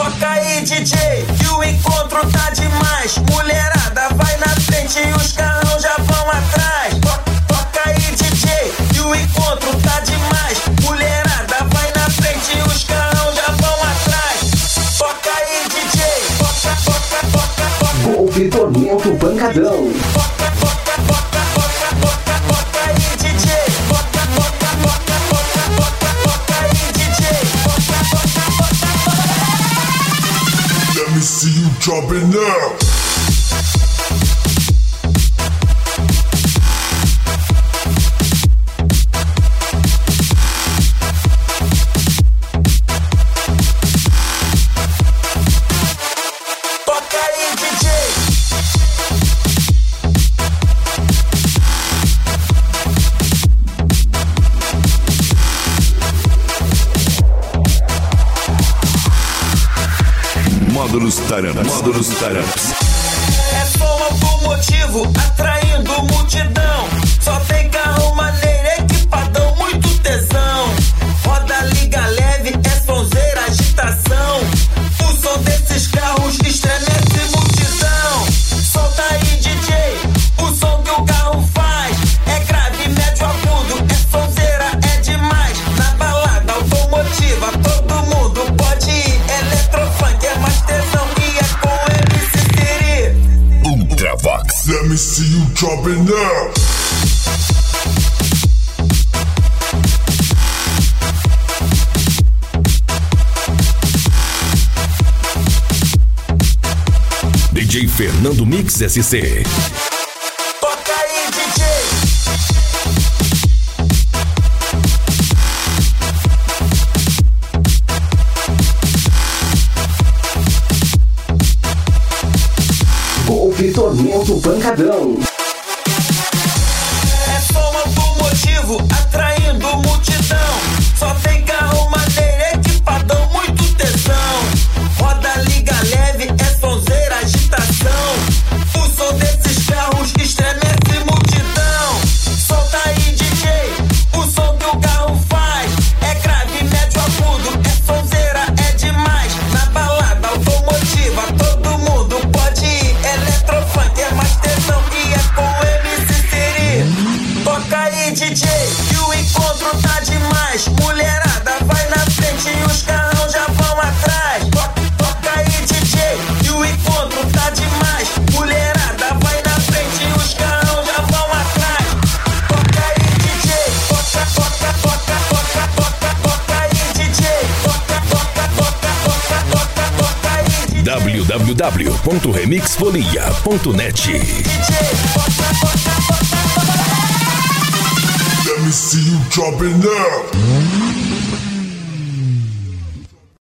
Toca aí, DJ, que o encontro tá demais. Mulherada vai na frente e os carrão já vão atrás. Toca aí, DJ, que o encontro tá demais. Mulherada vai na frente e os carrão já vão atrás. Toca aí, DJ, toca. Golpe Tormento Pancadão. Let me see you drop it now. Toca aí, DJ. Módulos Taranas. É som automotivo, atraindo multidão. Só tem carro maneiro, equipadão, muito tesão. Roda, liga leve, é sonzeira, agitação. O som desses carros estremece multidão. Solta aí, DJ, o som que o carro faz. É grave, médio, agudo, é sonzeira, é demais. Na balada automotiva, todo mundo pode ir. Eletrofunk é mais tesão e é com MC Siri. Ultravox. Let me see you drop it now. DJ Fernando Mix SC. Toca aí, DJ. Golpe Tormento Pancadão. É som automotivo, atraindo multidão. Só tem carro maneiro, equipadão, muito tesão. Roda, liga leve, é sonzeira, agitação. O som desses carros estremece multidão. Solta aí, DJ, o som que o carro faz. É grave, médio, agudo, é sonzeira, é demais. Na balada automotiva, todo mundo pode ir. Eletrofunk é mais tesão e é com MC Siri. Toca aí, DJ, que o encontro tá demais. Mulherada vai na frente e os carrão já vão atrás. Toca aí, DJ, que o encontro tá demais. Mulherada vai na frente e os carrão já vão atrás. Toca aí, DJ, toca aí, DJ, toca aí, www.remixfolia.net. Let me see you drop it now.